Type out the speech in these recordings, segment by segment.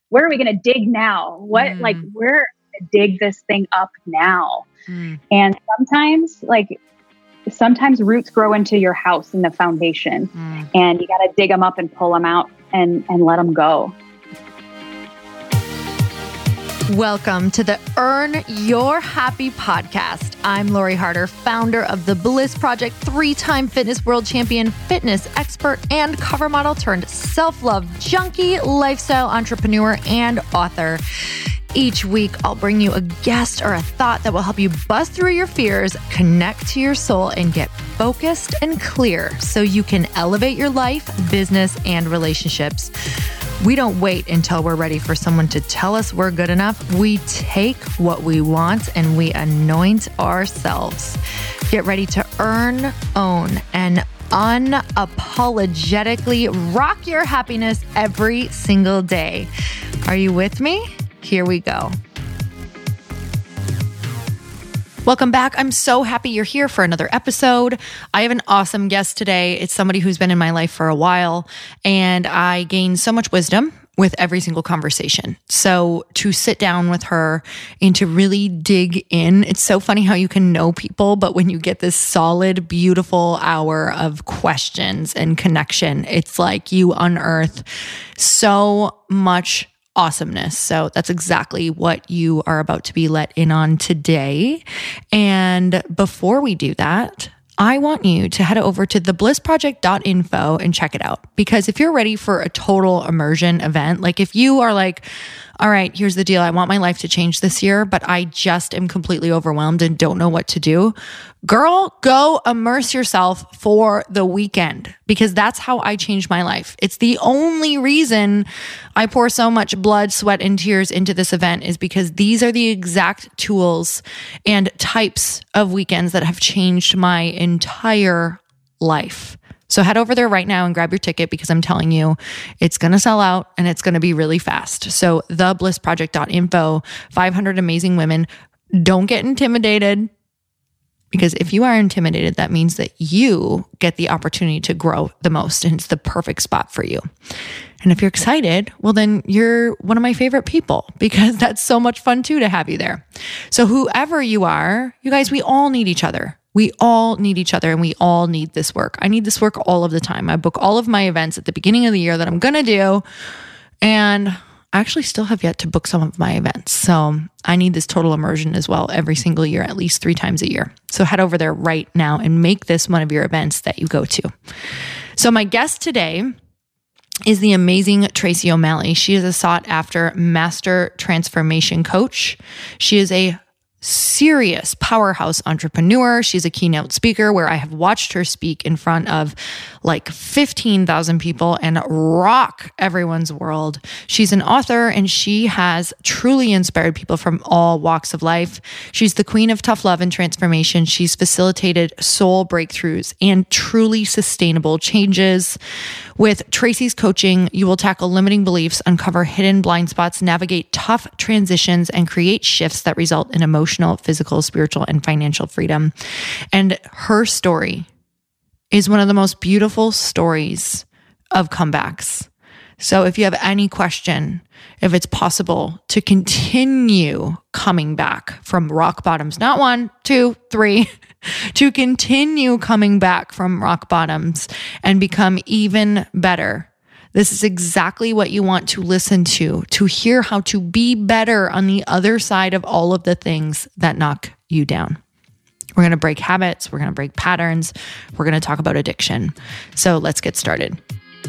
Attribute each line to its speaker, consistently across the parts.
Speaker 1: where are we going to dig now? Like, we're going to dig this thing up now. And sometimes roots grow into your house in the foundation, and you got to dig them up and pull them out and let them go.
Speaker 2: Welcome to the Earn Your Happy podcast. I'm Lori Harder, founder of The Bliss Project, 3-time fitness world champion, fitness expert, and cover model turned self-love junkie, lifestyle entrepreneur, and author. Each week, I'll bring you a guest or a thought that will help you bust through your fears, connect to your soul, and get focused and clear so you can elevate your life, business, and relationships. We don't wait until we're ready for someone to tell us we're good enough. We take what we want and we anoint ourselves. Get ready to earn, own, and unapologetically rock your happiness every single day. Are you with me? Here we go. Welcome back. I'm so happy you're here for another episode. I have an awesome guest today. It's somebody who's been in my life for a while, and I gain so much wisdom with every single conversation. So to sit down with her and to really dig in, it's so funny how you can know people, but when you get this solid, beautiful hour of questions and connection, it's like you unearth so much awesomeness. So that's exactly what you are about to be let in on today. And before we do that, I want you to head over to theblissproject.info and check it out. Because if you're ready for a total immersion event, like if you are like, all right, here's the deal. I want my life to change this year, but I just am completely overwhelmed and don't know what to do. Girl, go immerse yourself for the weekend, because that's how I changed my life. It's the only reason I pour so much blood, sweat, and tears into this event is because these are the exact tools and types of weekends that have changed my entire life. So head over there right now and grab your ticket, because I'm telling you, it's going to sell out and it's going to be really fast. So theblissproject.info, 500 amazing women. Don't get intimidated, because if you are intimidated, that means that you get the opportunity to grow the most, and it's the perfect spot for you. And if you're excited, well, then you're one of my favorite people, because that's so much fun too to have you there. So whoever you are, you guys, we all need each other. We all need each other, and we all need this work. I need this work all of the time. I book all of my events at the beginning of the year that I'm going to do, and I actually still have yet to book some of my events. So I need this total immersion as well every single year, at least 3 times a year. So head over there right now and make this one of your events that you go to. So my guest today is the amazing Tracy O'Malley. She is a sought after master transformation coach. She is a serious powerhouse entrepreneur. She's a keynote speaker where I have watched her speak in front of like 15,000 people and rock everyone's world. She's an author, and she has truly inspired people from all walks of life. She's the queen of tough love and transformation. She's facilitated soul breakthroughs and truly sustainable changes. With Tracy's coaching, you will tackle limiting beliefs, uncover hidden blind spots, navigate tough transitions, and create shifts that result in emotional, physical, spiritual, and financial freedom. And her story is one of the most beautiful stories of comebacks. So if you have any question, if it's possible to continue coming back from rock bottoms, not 1, 2, 3, to continue coming back from rock bottoms and become even better, this is exactly what you want to listen to hear how to be better on the other side of all of the things that knock you down. We're going to break habits. We're going to break patterns. We're going to talk about addiction. So let's get started.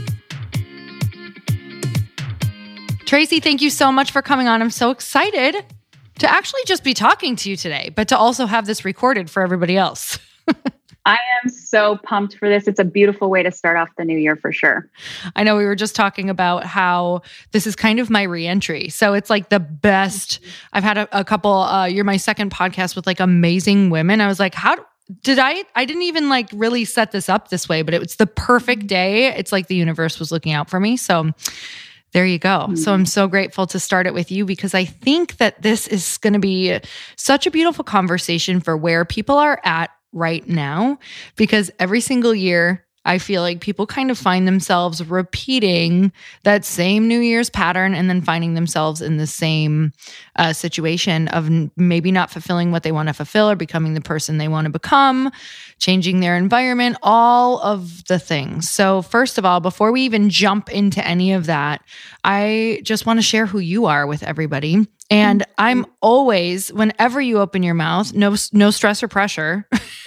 Speaker 2: Tracy, thank you so much for coming on. I'm so excited to actually just be talking to you today, but to also have this recorded for everybody else.
Speaker 1: I am so pumped for this. It's a beautiful way to start off the new year for sure.
Speaker 2: I know we were just talking about how this is kind of my reentry. So it's like the best. I've had a couple, you're my second podcast with like amazing women. I was like, I didn't even like really set this up this way, but it was the perfect day. It's like the universe was looking out for me. So there you go. Mm-hmm. So I'm so grateful to start it with you, because I think that this is going to be such a beautiful conversation for where people are at right now, because every single year I feel like people kind of find themselves repeating that same New Year's pattern and then finding themselves in the same situation of maybe not fulfilling what they want to fulfill or becoming the person they want to become, changing their environment, all of the things. So first of all, before we even jump into any of that, I just want to share who you are with everybody. And I'm always, whenever you open your mouth, no stress or pressure.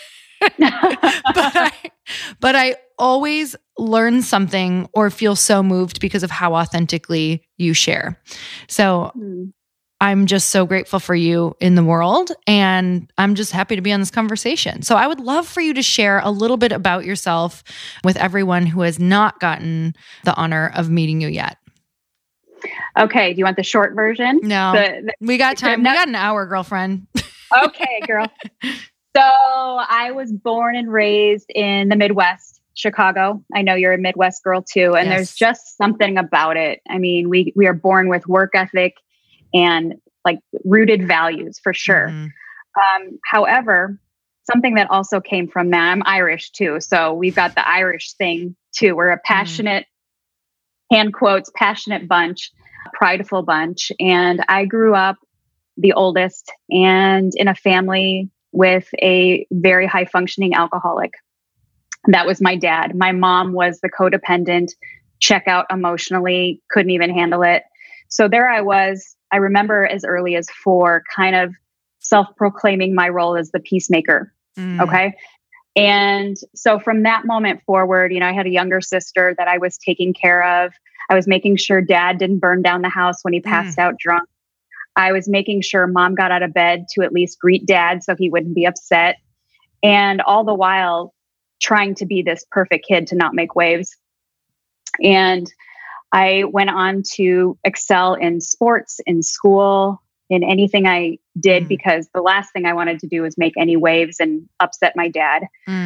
Speaker 2: but I always learn something or feel so moved because of how authentically you share. So I'm just so grateful for you in the world, and I'm just happy to be on this conversation. So I would love for you to share a little bit about yourself with everyone who has not gotten the honor of meeting you yet.
Speaker 1: Okay. Do you want the short version?
Speaker 2: No, we got time. We got an hour, girlfriend.
Speaker 1: Okay, girl. So I was born and raised in the Midwest, Chicago. I know you're a Midwest girl too. And there's just something about it. I mean, we are born with work ethic and like rooted values for sure. However, something that also came from that, I'm Irish too. So we've got the Irish thing too. We're a passionate, hand quotes, passionate bunch, prideful bunch. And I grew up the oldest and in a family with a very high functioning alcoholic. That was my dad. My mom was the codependent, check out emotionally, couldn't even handle it. So there I was. I remember as early as 4, kind of self-proclaiming my role as the peacemaker. Okay. And so from that moment forward, I had a younger sister that I was taking care of. I was making sure dad didn't burn down the house when he passed out drunk. I was making sure mom got out of bed to at least greet dad so he wouldn't be upset. And all the while trying to be this perfect kid to not make waves. And I went on to excel in sports, in school, in anything I did, because the last thing I wanted to do was make any waves and upset my dad.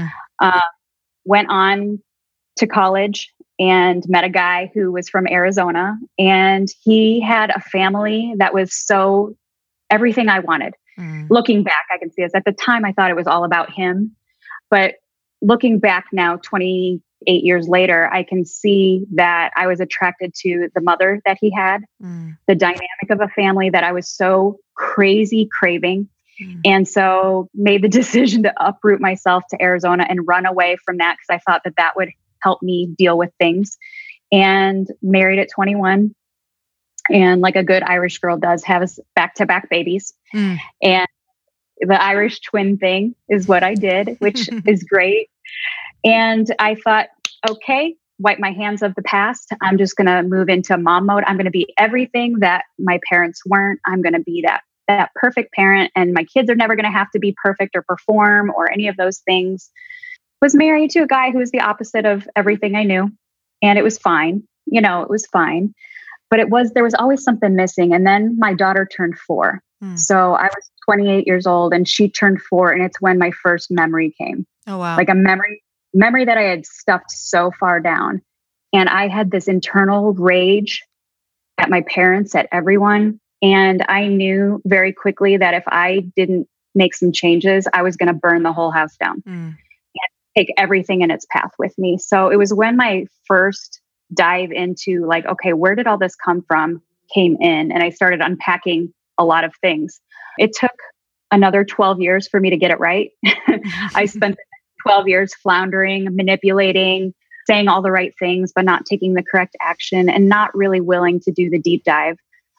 Speaker 1: Went on to college and met a guy who was from Arizona, and he had a family that was so everything I wanted. Looking back, I can see this. At the time, I thought it was all about him, but looking back now, 28 years later, I can see that I was attracted to the mother that he had, the dynamic of a family that I was so crazy craving. And so made the decision to uproot myself to Arizona and run away from that, because I thought that that would help me deal with things. And married at 21. And like a good Irish girl does, have back-to-back babies. And the Irish twin thing is what I did, which is great. And I thought, okay, wipe my hands of the past. I'm just going to move into mom mode. I'm going to be everything that my parents weren't. I'm going to be that perfect parent. And my kids are never going to have to be perfect or perform or any of those things. Was married to a guy who was the opposite of everything I knew. And it was fine. It was fine. But there was always something missing. And then my daughter turned 4. So I was 28 years old and she turned 4. And it's when my first memory came.
Speaker 2: Oh, wow.
Speaker 1: Like a memory that I had stuffed so far down. And I had this internal rage at my parents, at everyone. And I knew very quickly that if I didn't make some changes, I was going to burn the whole house down. Take everything in its path with me. So it was when my first dive into like, okay, where did all this come from, came in, and I started unpacking a lot of things. It took another 12 years for me to get it right. I spent 12 years floundering, manipulating, saying all the right things, but not taking the correct action and not really willing to do the deep dive.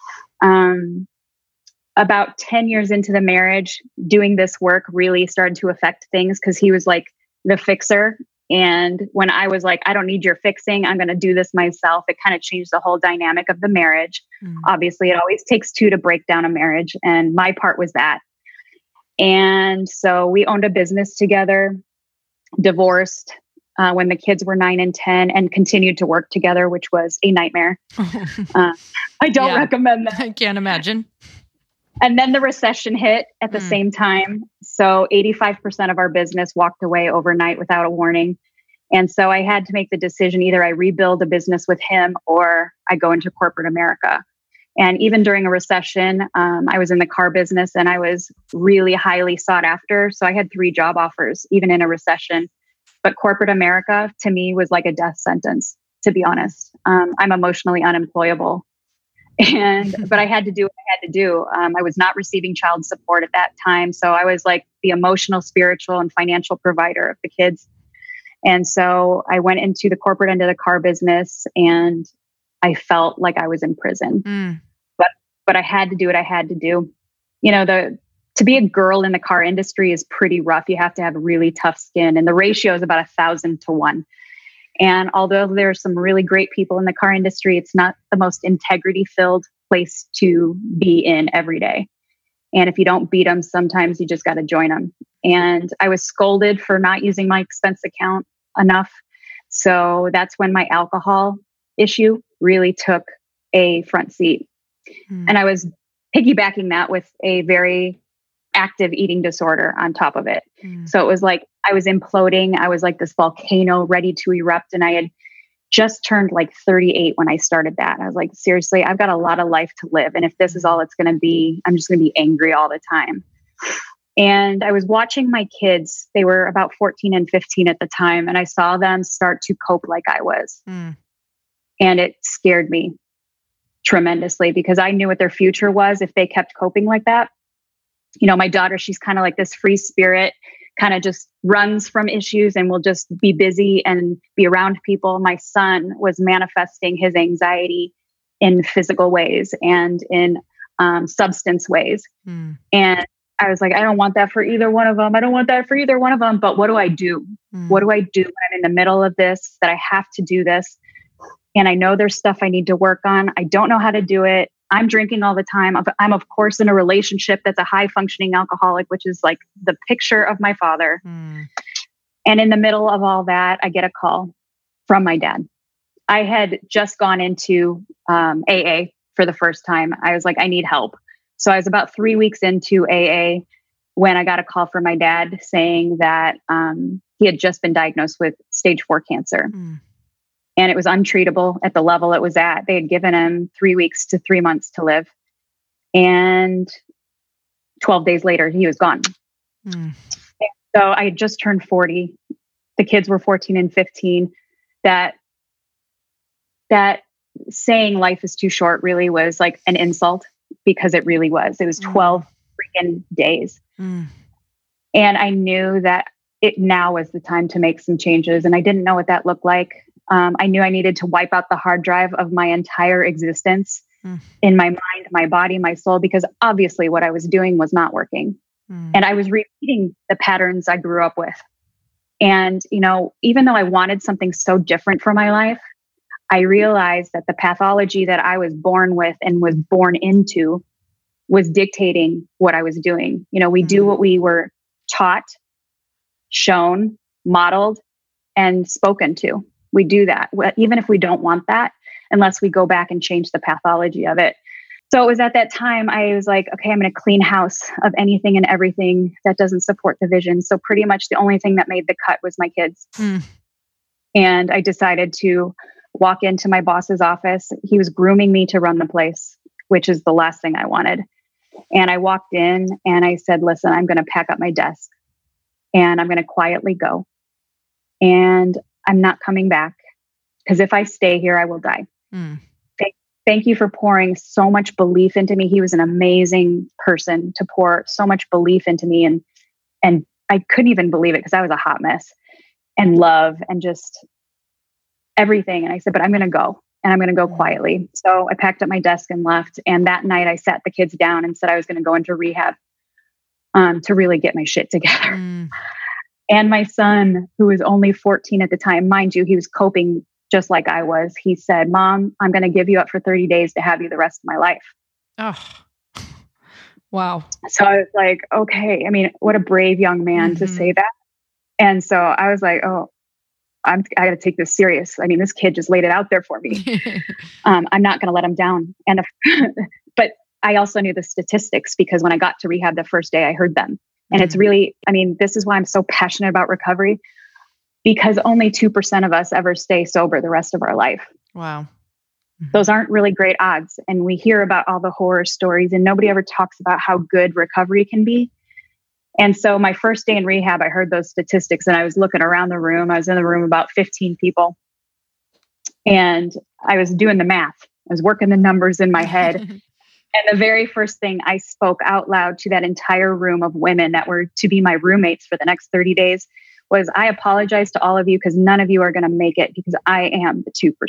Speaker 1: About 10 years into the marriage, doing this work really started to affect things, because he was like the fixer. And when I was like, I don't need your fixing, I'm going to do this myself, it kind of changed the whole dynamic of the marriage. Obviously, it always takes 2 to break down a marriage. And my part was that. And so we owned a business together, divorced when the kids were 9 and 10, and continued to work together, which was a nightmare. I don't recommend that.
Speaker 2: I can't imagine.
Speaker 1: And then the recession hit at the same time. So 85% of our business walked away overnight without a warning. And so I had to make the decision, either I rebuild a business with him or I go into corporate America. And even during a recession, I was in the car business and I was really highly sought after. So I had 3 job offers, even in a recession. But corporate America to me was like a death sentence, to be honest. I'm emotionally unemployable. But I had to do what I had to do. I was not receiving child support at that time. So I was like the emotional, spiritual, and financial provider of the kids. And so I went into the corporate end of the car business, and I felt like I was in prison. But I had to do what I had to do. You know, to be a girl in the car industry is pretty rough. You have to have really tough skin, and the ratio is about 1,000 to 1. And although there are some really great people in the car industry, it's not the most integrity-filled place to be in every day. And if you don't beat them, sometimes you just got to join them. And I was scolded for not using my expense account enough. So that's when my alcohol issue really took a front seat. And I was piggybacking that with a very active eating disorder on top of it. So it was like I was imploding. I was like this volcano ready to erupt. And I had just turned like 38 when I started that. I was like, seriously, I've got a lot of life to live. And if this is all it's going to be, I'm just going to be angry all the time. And I was watching my kids. They were about 14 and 15 at the time. And I saw them start to cope like I was. And it scared me tremendously because I knew what their future was if they kept coping like that. You know, my daughter, she's kind of like this free spirit, kind of just runs from issues and will just be busy and be around people. My son was manifesting his anxiety in physical ways and in substance ways. And I was like, I don't want that for either one of them. I don't want that for either one of them. But what do I do? What do I do when I'm in the middle of this, that I have to do this? And I know there's stuff I need to work on. I don't know how to do it. I'm drinking all the time. I'm, of course, in a relationship that's a high functioning alcoholic, which is like the picture of my father. And in the middle of all that, I get a call from my dad. I had just gone into AA for the first time. I was like, I need help. So I was about 3 weeks into AA when I got a call from my dad saying that he had just been diagnosed with stage 4 cancer. And it was untreatable at the level it was at. They had given him 3 weeks to 3 months to live. And 12 days later, he was gone. So I had just turned 40. The kids were 14 and 15. That saying life is too short really was like an insult, because it really was. It was 12 freaking days. And I knew that it now was the time to make some changes. And I didn't know what that looked like. I knew I needed to wipe out the hard drive of my entire existence in my mind, my body, my soul, because obviously what I was doing was not working. And I was repeating the patterns I grew up with. And, you know, even though I wanted something so different for my life, I realized that the pathology that I was born with and was born into was dictating what I was doing. You know, we do what we were taught, shown, modeled, and spoken to. We do that, even if we don't want that, unless we go back and change the pathology of it. So it was at that time I was like, okay, I'm going to clean house of anything and everything that doesn't support the vision. So pretty much the only thing that made the cut was my kids. And I decided to walk into my boss's office. He was grooming me to run the place, which is the last thing I wanted. And I walked in and I said, listen, I'm going to pack up my desk and I'm going to quietly go. And I'm not coming back, because if I stay here, I will die. Thank you for pouring so much belief into me. He was an amazing person to pour so much belief into me. And I couldn't even believe it because I was a hot mess, and love and just everything. And I said, but I'm going to go, and I'm going to go quietly. So I packed up my desk and left. And that night I sat the kids down and said I was going to go into rehab to really get my shit together. And my son, who was only 14 at the time, mind you, he was coping just like I was. He said, Mom, I'm going to give you up for 30 days to have you the rest of my life.
Speaker 2: Oh, wow.
Speaker 1: So I was like, okay. I mean, what a brave young man to say that. And so I was like, oh, I got to take this serious. I mean, this kid just laid it out there for me. I'm not going to let him down. And but I also knew the statistics, because when I got to rehab the first day, I heard them. And it's really, I mean, this is why I'm so passionate about recovery, because only 2% of us ever stay sober the rest of our life.
Speaker 2: Wow.
Speaker 1: Those aren't really great odds. And we hear about all the horror stories, and nobody ever talks about how good recovery can be. And so my first day in rehab, I heard those statistics and I was looking around the room. I was in the room about 15 people and I was doing the math. I was working the numbers in my head. And the very first thing I spoke out loud to that entire room of women that were to be my roommates for the next 30 days was, I apologize to all of you because none of you are going to make it because I am the 2%.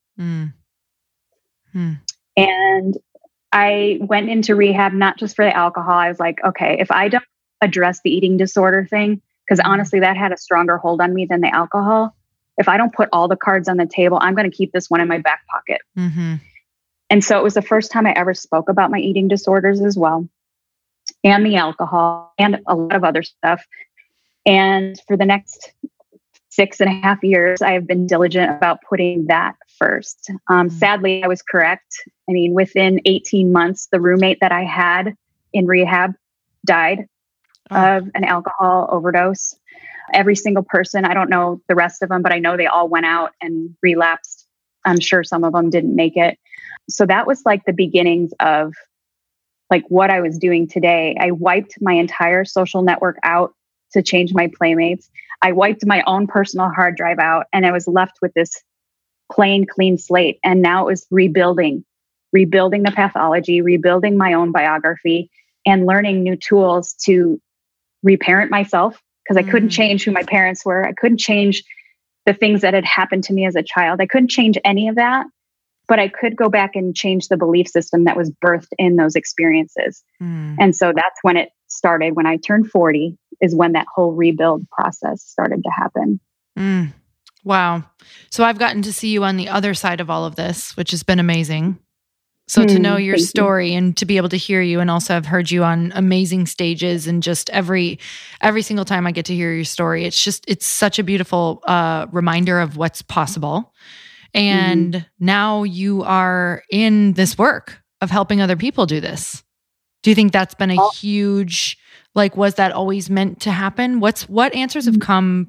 Speaker 1: And I went into rehab, not just for the alcohol. I was like, okay, if I don't address the eating disorder thing, because honestly, that had a stronger hold on me than the alcohol. If I don't put all the cards on the table, I'm going to keep this one in my back pocket. And so it was the first time I ever spoke about my eating disorders as well, and the alcohol and a lot of other stuff. And for the next 6.5 years, I have been diligent about putting that first. Sadly, I was correct. I mean, within 18 months, the roommate that I had in rehab died of an alcohol overdose. Every single person, I don't know the rest of them, but I know they all went out and relapsed. I'm sure some of them didn't make it. So that was like the beginnings of like what I was doing today. I wiped my entire social network out to change my playmates. I wiped my own personal hard drive out and I was left with this plain, clean slate. And now it was rebuilding the pathology, rebuilding my own biography, and learning new tools to reparent myself because I couldn't change who my parents were. I couldn't change the things that had happened to me as a child. I couldn't change any of that, but I could go back and change the belief system that was birthed in those experiences. And so that's when it started. When I turned 40 is when that whole rebuild process started to happen.
Speaker 2: Wow. So I've gotten to see you on the other side of all of this, which has been amazing. So to know your story and to be able to hear you, and also I've heard you on amazing stages, and just every single time I get to hear your story, it's such a beautiful reminder of what's possible. And now you are in this work of helping other people do this. Do you think that's been a huge, like, was that always meant to happen? What answers have come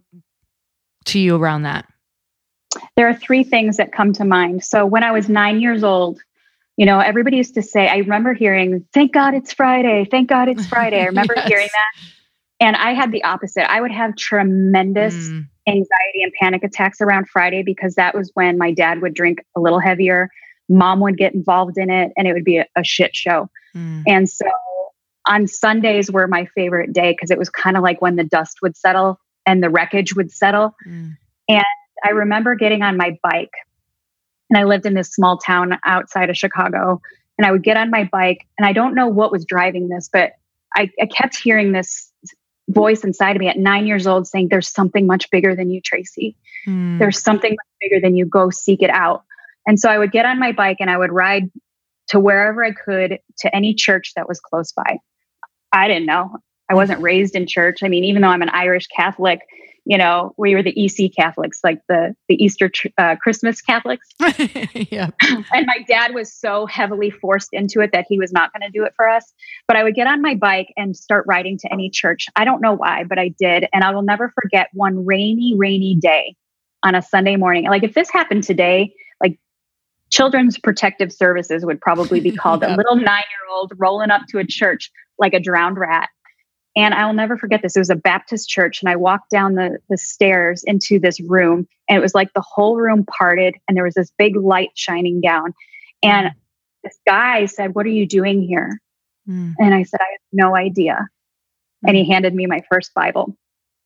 Speaker 2: to you around that?
Speaker 1: There are 3 things that come to mind. So when I was 9 years old, everybody used to say, I remember hearing, thank God it's Friday. Thank God it's Friday. I remember hearing that. And I had the opposite. I would have tremendous anxiety and panic attacks around Friday because that was when my dad would drink a little heavier. Mom would get involved in it and it would be a shit show. And so on Sundays were my favorite day because it was kind of like when the dust would settle and the wreckage would settle. And I remember getting on my bike, and I lived in this small town outside of Chicago, and I would get on my bike, and I don't know what was driving this, but I kept hearing this voice inside of me at 9 years old saying, there's something much bigger than you, Tracy. There's something much bigger than you. Go seek it out. And so I would get on my bike and I would ride to wherever I could, to any church that was close by. I didn't know. I wasn't raised in church. I mean, even though I'm an Irish Catholic, we were the EC Catholics, like the Easter Christmas Catholics.
Speaker 2: Yeah.
Speaker 1: And my dad was so heavily forced into it that he was not going to do it for us. But I would get on my bike and start riding to any church. I don't know why, but I did. And I will never forget one rainy day on a Sunday morning. Like if this happened today, like Children's Protective Services would probably be called. A little 9-year-old rolling up to a church like a drowned rat. And I'll never forget this. It was a Baptist church. And I walked down the stairs into this room. And it was like the whole room parted. And there was this big light shining down. And this guy said, what are you doing here? And I said, I have no idea. And he handed me my first Bible.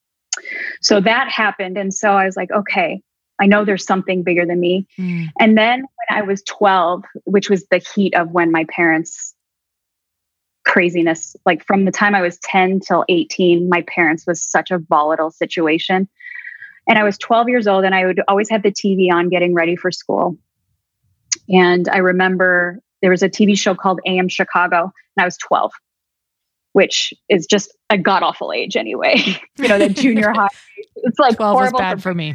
Speaker 1: So that happened. And so I was like, okay, I know there's something bigger than me. And then when I was 12, which was the heat of when my parents' craziness, like from the time I was 10 till 18, my parents was such a volatile situation. And I was 12 years old and I would always have the TV on getting ready for school. And I remember there was a TV show called AM Chicago and I was 12, which is just a god awful age anyway. The junior high. It's like
Speaker 2: 12
Speaker 1: horrible.
Speaker 2: was bad for me.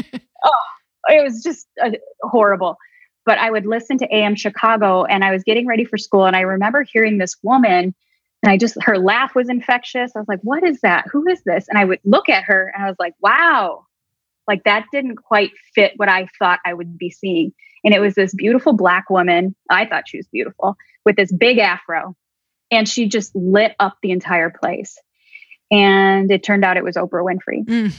Speaker 1: It was just horrible. But I would listen to AM Chicago and I was getting ready for school. And I remember hearing this woman and her laugh was infectious. I was like, what is that? Who is this? And I would look at her and I was like, wow, like that didn't quite fit what I thought I would be seeing. And it was this beautiful Black woman. I thought she was beautiful with this big afro. And she just lit up the entire place. And it turned out it was Oprah Winfrey.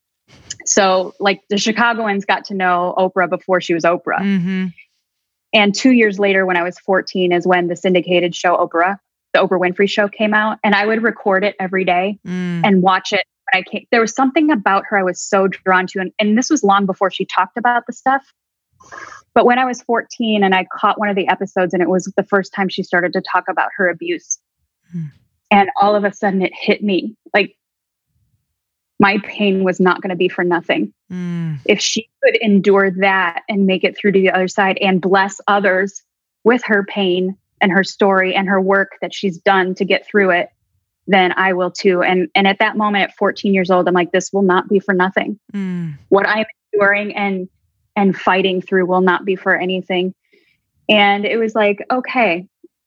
Speaker 1: So like the Chicagoans got to know Oprah before she was Oprah.
Speaker 2: Mm-hmm.
Speaker 1: And 2 years later, when I was 14, is when the syndicated show Oprah, the Oprah Winfrey Show, came out. And I would record it every day and watch it. When I came, there was something about her I was so drawn to. And this was long before she talked about the stuff. But when I was 14 and I caught one of the episodes, and it was the first time she started to talk about her abuse. And all of a sudden it hit me like my pain was not going to be for nothing. If she could endure that and make it through to the other side and bless others with her pain and her story and her work that she's done to get through it, then I will too. And at that moment at 14 years old, I'm like, this will not be for nothing. What I'm enduring and fighting through will not be for anything. And it was like, okay,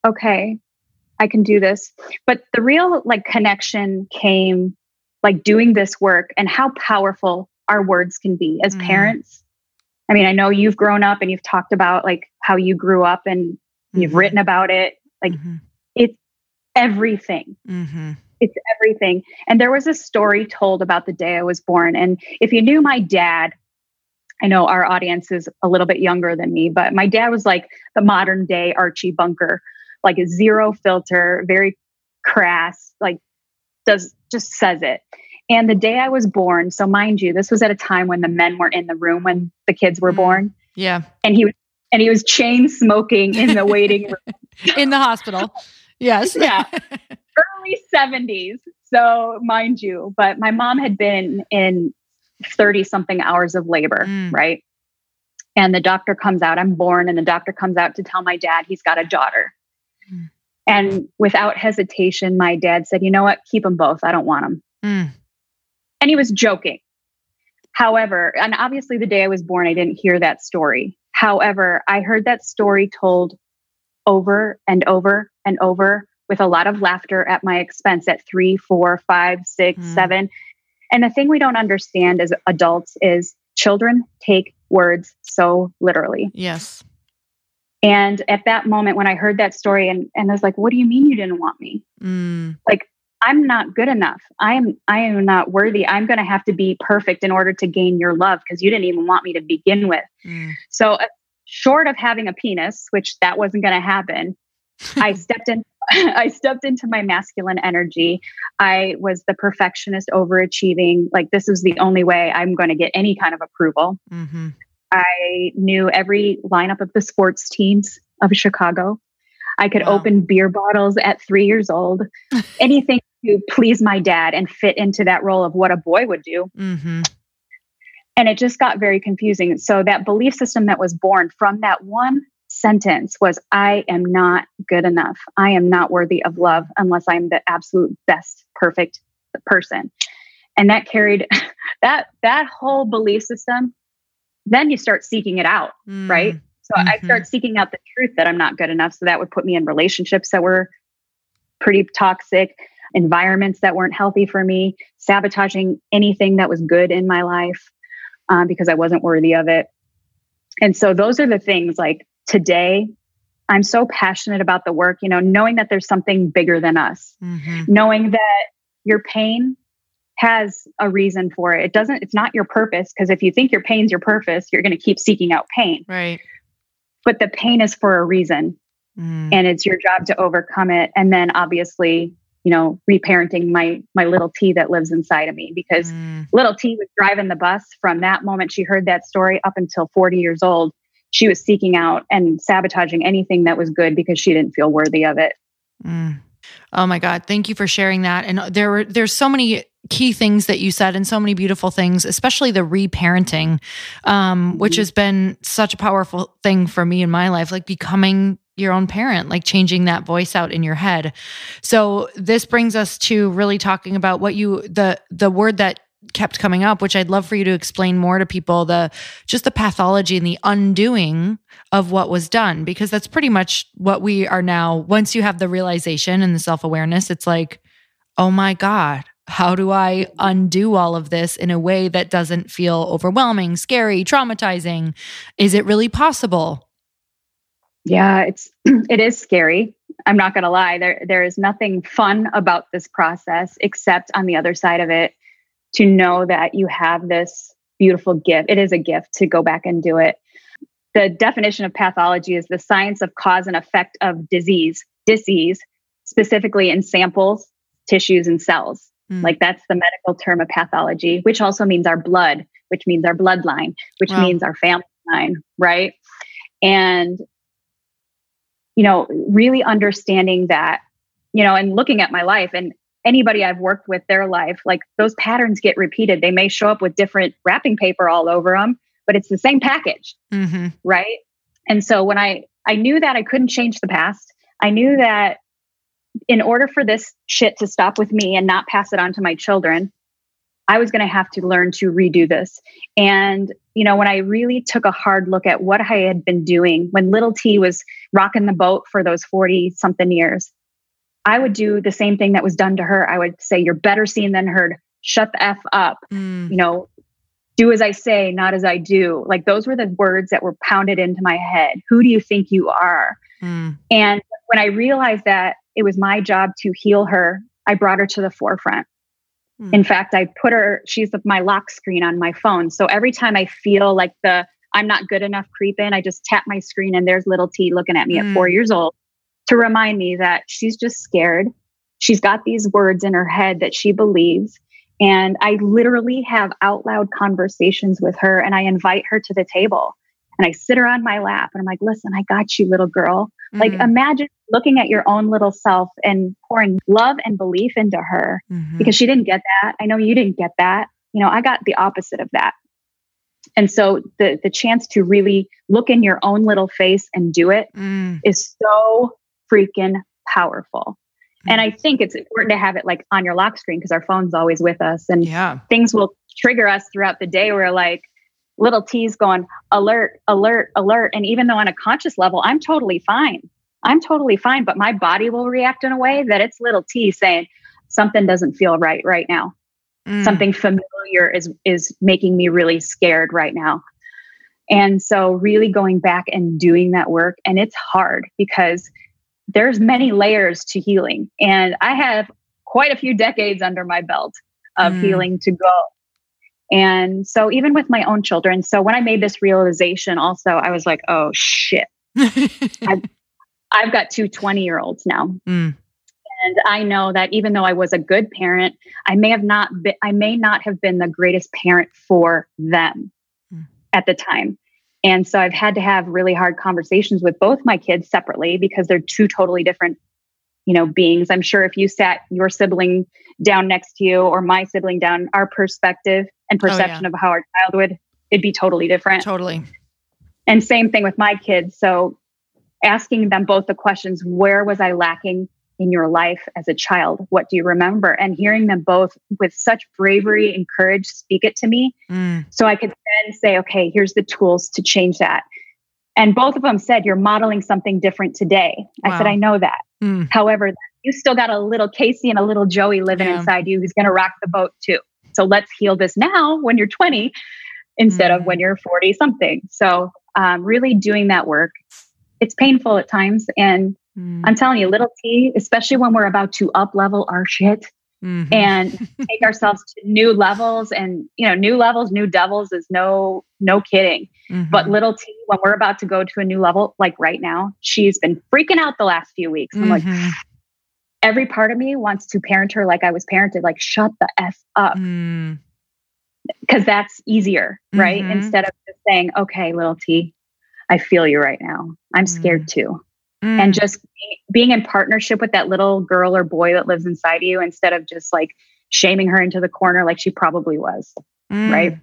Speaker 1: I can do this. But the real like connection came like doing this work and how powerful our words can be as parents. I mean, I know you've grown up and you've talked about like how you grew up and you've written about it. Like it's everything. It's everything. And there was a story told about the day I was born. And if you knew my dad, I know our audience is a little bit younger than me, but my dad was like the modern day Archie Bunker, like a zero filter, very crass, like just says it. And the day I was born, so mind you, this was at a time when the men weren't in the room when the kids were born.
Speaker 2: Yeah.
Speaker 1: And he was chain smoking in the waiting room.
Speaker 2: In the hospital. Yes.
Speaker 1: Yeah. Early 70s. So mind you, but my mom had been in 30 something hours of labor, right? And the doctor comes out, I'm born, and the doctor comes out to tell my dad he's got a daughter. And without hesitation, my dad said, you know what? Keep them both. I don't want them. And he was joking. However, and obviously the day I was born, I didn't hear that story. However, I heard that story told over and over and over with a lot of laughter at my expense at 3, 4, 5, 6, 7. And the thing we don't understand as adults is children take words so literally.
Speaker 2: Yes.
Speaker 1: And at that moment, when I heard that story and I was like, what do you mean you didn't want me? Like, I'm not good enough. I am not worthy. I'm going to have to be perfect in order to gain your love because you didn't even want me to begin with. So short of having a penis, which that wasn't going to happen, I stepped into my masculine energy. I was the perfectionist, overachieving. Like this is the only way I'm going to get any kind of approval. I knew every lineup of the sports teams of Chicago. I could open beer bottles at 3 years old, anything to please my dad and fit into that role of what a boy would do. And it just got very confusing. So that belief system that was born from that one sentence was, I am not good enough. I am not worthy of love unless I'm the absolute best, perfect person. And that carried that whole belief system. Then you start seeking it out, right? So I start seeking out the truth that I'm not good enough. So that would put me in relationships that were pretty toxic, environments that weren't healthy for me, sabotaging anything that was good in my life because I wasn't worthy of it. And so those are the things like today, I'm so passionate about the work, you know, knowing that there's something bigger than us, knowing that your pain has a reason for it. It's not your purpose. Because if you think your pain's your purpose, you're going to keep seeking out pain.
Speaker 2: Right.
Speaker 1: But the pain is for a reason and it's your job to overcome it. And then obviously, you know, reparenting my little T that lives inside of me because little T was driving the bus from that moment she heard that story up until 40 years old. She was seeking out and sabotaging anything that was good because she didn't feel worthy of it.
Speaker 2: Oh my God. Thank you for sharing that. And there's so many key things that you said and so many beautiful things, especially the reparenting, which has been such a powerful thing for me in my life, like becoming your own parent, like changing that voice out in your head. So this brings us to really talking about what the word that kept coming up, which I'd love for you to explain more to people, just the pathology and the undoing of what was done, because that's pretty much what we are now. Once you have the realization and the self-awareness, it's like, oh my God, how do I undo all of this in a way that doesn't feel overwhelming, scary, traumatizing? Is it really possible?
Speaker 1: Yeah, it is scary. I'm not going to lie. There is nothing fun about this process except on the other side of it to know that you have this beautiful gift. It is a gift to go back and do it. The definition of pathology is the science of cause and effect of disease, specifically in samples, tissues, and cells. Like that's the medical term of pathology, which also means our blood, which means our bloodline, which means our family line, right? And, really understanding that, and looking at my life and anybody I've worked with, their life, like those patterns get repeated. They may show up with different wrapping paper all over them, but it's the same package, right? And so when I knew that I couldn't change the past, I knew that in order for this shit to stop with me and not pass it on to my children, I was going to have to learn to redo this. And, when I really took a hard look at what I had been doing when little T was rocking the boat for those 40 something years, I would do the same thing that was done to her. I would say, you're better seen than heard. Shut the F up. Do as I say, not as I do. Like those were the words that were pounded into my head. Who do you think you are? And when I realized that it was my job to heal her, I brought her to the forefront. In fact, I put her, she's my lock screen on my phone. So every time I feel like I'm not good enough creep in, I just tap my screen and there's little T looking at me at 4 years old to remind me that she's just scared. She's got these words in her head that she believes. And I literally have out loud conversations with her and I invite her to the table and I sit her on my lap and I'm like, listen, I got you, little girl. Like imagine looking at your own little self and pouring love and belief into her because she didn't get that. I know you didn't get that. I got the opposite of that. And so the chance to really look in your own little face and do it is so freaking powerful. And I think it's important to have it like on your lock screen because our phone's always with us and things will trigger us throughout the day. We're like, little T's going alert, alert, alert. And even though on a conscious level, I'm totally fine, but my body will react in a way that it's little T saying something doesn't feel right now. Something familiar is making me really scared right now. And so really going back and doing that work. And it's hard because there's many layers to healing. And I have quite a few decades under my belt of healing to go. And so even with my own children, so when I made this realization also, I was like, oh shit, I've got two 20-year-olds now. And I know that even though I was a good parent, I may not have been the greatest parent for them at the time. And so I've had to have really hard conversations with both my kids separately because they're two totally different, beings. I'm sure if you sat your sibling down next to you or my sibling down, our perspective and perception of how our child would, it'd be totally different.
Speaker 2: Totally.
Speaker 1: And same thing with my kids. So asking them both the questions, where was I lacking in your life as a child? What do you remember? And hearing them both with such bravery and courage speak it to me. So I could then say, okay, here's the tools to change that. And both of them said, you're modeling something different today. I said, I know that. However, you still got a little Casey and a little Joey living inside you who's going to rock the boat too. So let's heal this now when you're 20 instead of when you're 40 something. So really doing that work. It's painful at times. And I'm telling you, little T, especially when we're about to up level our shit and take ourselves to new levels and, new levels, new devils is no kidding. But little T, when we're about to go to a new level, like right now, she's been freaking out the last few weeks. I'm like, every part of me wants to parent her like I was parented, like shut the F up. Because that's easier, right? Instead of just saying, okay, little T, I feel you right now. I'm scared too. And just being in partnership with that little girl or boy that lives inside you instead of just like shaming her into the corner like she probably was. Right.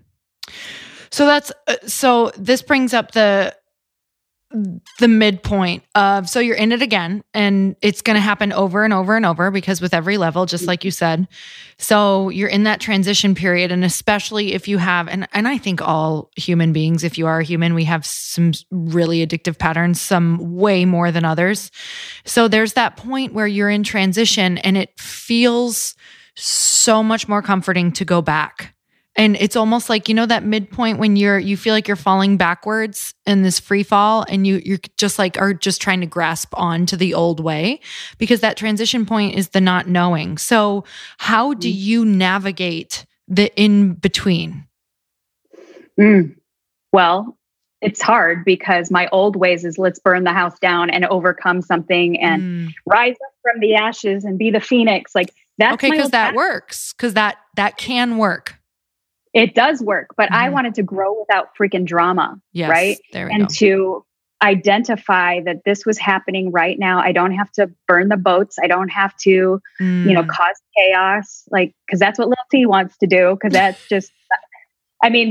Speaker 2: So this brings up the midpoint of, so you're in it again and it's going to happen over and over and over because with every level, just like you said, so you're in that transition period. And especially if you have, and I think all human beings, if you are a human, we have some really addictive patterns, some way more than others. So there's that point where you're in transition and it feels so much more comforting to go back And it's almost like, that midpoint when you feel like you're falling backwards in this free fall and you're just like, are just trying to grasp on to the old way, because that transition point is the not knowing. So how do you navigate the in between?
Speaker 1: Well, it's hard because my old ways is let's burn the house down and overcome something and rise up from the ashes and be the phoenix. Like that's
Speaker 2: okay. Cause that works. Cause that can work.
Speaker 1: It does work, but I wanted to grow without freaking drama.
Speaker 2: Yes,
Speaker 1: right.
Speaker 2: There we
Speaker 1: and
Speaker 2: go.
Speaker 1: To identify that this was happening right now. I don't have to burn the boats. I don't have to, cause chaos. Like, cause that's what Lil T wants to do. Cause that's just, I mean,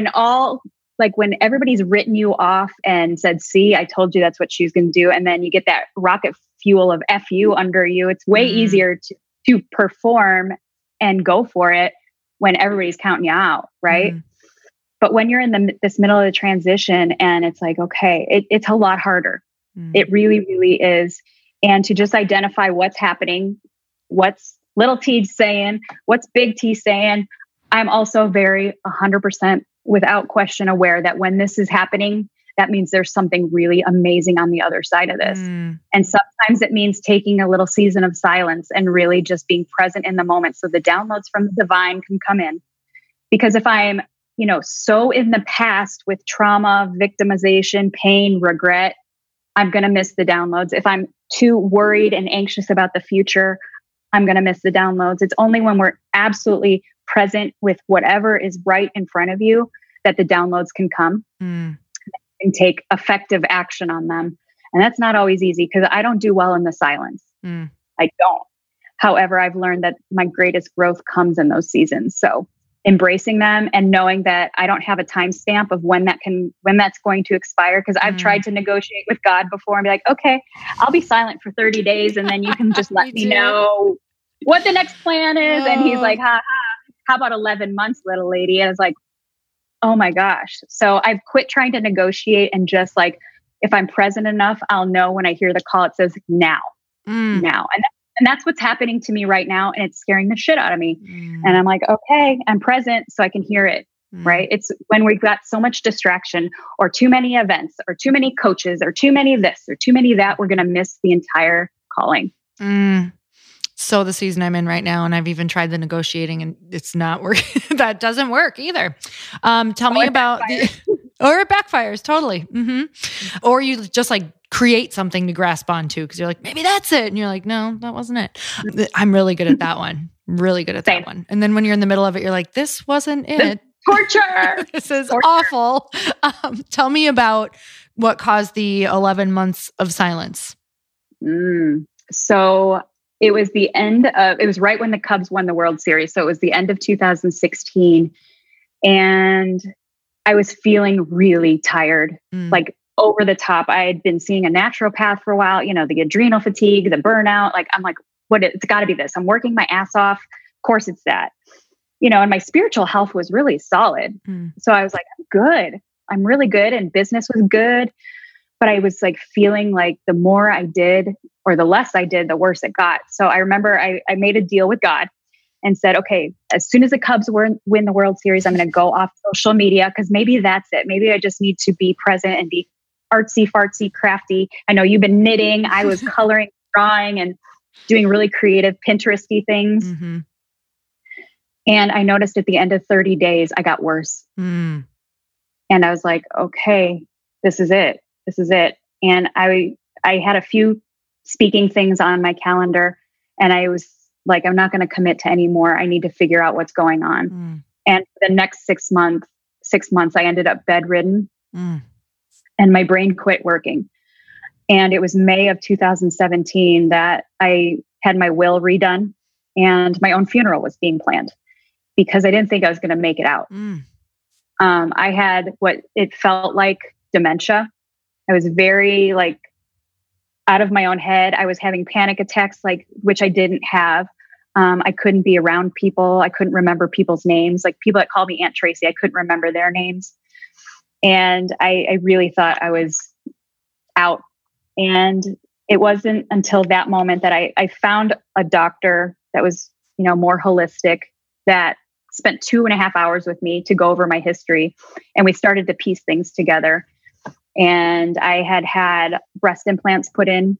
Speaker 1: when everybody's written you off and said, see, I told you that's what she's going to do. And then you get that rocket fuel of FU under you. It's way easier to perform and go for it when everybody's counting you out. Right. But when you're in this middle of the transition and it's like, okay, it's a lot harder. It really, really is. And to just identify what's happening, what's little T saying, what's big T saying. I'm also very 100% without question aware that when this is happening, that means there's something really amazing on the other side of this. And sometimes it means taking a little season of silence and really just being present in the moment so the downloads from the divine can come in. Because if I'm, so in the past with trauma, victimization, pain, regret, I'm going to miss the downloads. If I'm too worried and anxious about the future, I'm going to miss the downloads. It's only when we're absolutely present with whatever is right in front of you that the downloads can come. And take effective action on them. And that's not always easy because I don't do well in the silence. I don't. However, I've learned that my greatest growth comes in those seasons. So embracing them and knowing that I don't have a timestamp of when that's going to expire. Because I've tried to negotiate with God before and be like, okay, I'll be silent for 30 days and then you can just let me know what the next plan is. And he's like, how about 11 months, little lady? And I was like, oh my gosh. So I've quit trying to negotiate and just like, if I'm present enough, I'll know when I hear the call, it says now. And that's what's happening to me right now. And it's scaring the shit out of me. And I'm like, okay, I'm present so I can hear it. Right. It's when we've got so much distraction or too many events or too many coaches or too many of this or too many of that, we're going to miss the entire calling.
Speaker 2: So the season I'm in right now, and I've even tried the negotiating and it's not working. That doesn't work either. Tell me about or it backfires totally. Or you just like create something to grasp onto because you're like, maybe that's it. And you're like, no, that wasn't it. I'm really good at that one. Really good at that one. And then when you're in the middle of it, you're like, this wasn't it.
Speaker 1: Torture.
Speaker 2: This is awful. Tell me about what caused the 11 months of silence.
Speaker 1: So it was it was right when the Cubs won the World Series. So it was the end of 2016. And I was feeling really tired, like over the top. I had been seeing a naturopath for a while, the adrenal fatigue, the burnout. Like, I'm like, it's gotta be this. I'm working my ass off. Of course it's that, and my spiritual health was really solid. So I was like, I'm good. I'm really good. And business was good. But I was like feeling like the more I did or the less I did, the worse it got. So I remember I made a deal with God and said, okay, as soon as the Cubs win the World Series, I'm going to go off social media because maybe that's it. Maybe I just need to be present and be artsy, fartsy, crafty. I know you've been knitting. I was coloring, drawing, and doing really creative Pinteresty things. And I noticed at the end of 30 days, I got worse. And I was like, okay, this is it. This is it. And I had a few speaking things on my calendar and I was like, I'm not going to commit to any more. I need to figure out what's going on. And for the next 6 months, I ended up bedridden and my brain quit working. And it was May of 2017 that I had my will redone and my own funeral was being planned because I didn't think I was going to make it out. I had what it felt like dementia. I was very like out of my own head. I was having panic attacks, which I didn't have. I couldn't be around people. I couldn't remember people's names. Like people that called me Aunt Tracy, I couldn't remember their names. And I really thought I was out. And it wasn't until that moment that I found a doctor that was, more holistic that spent 2.5 hours with me to go over my history. And we started to piece things together. And I had breast implants put in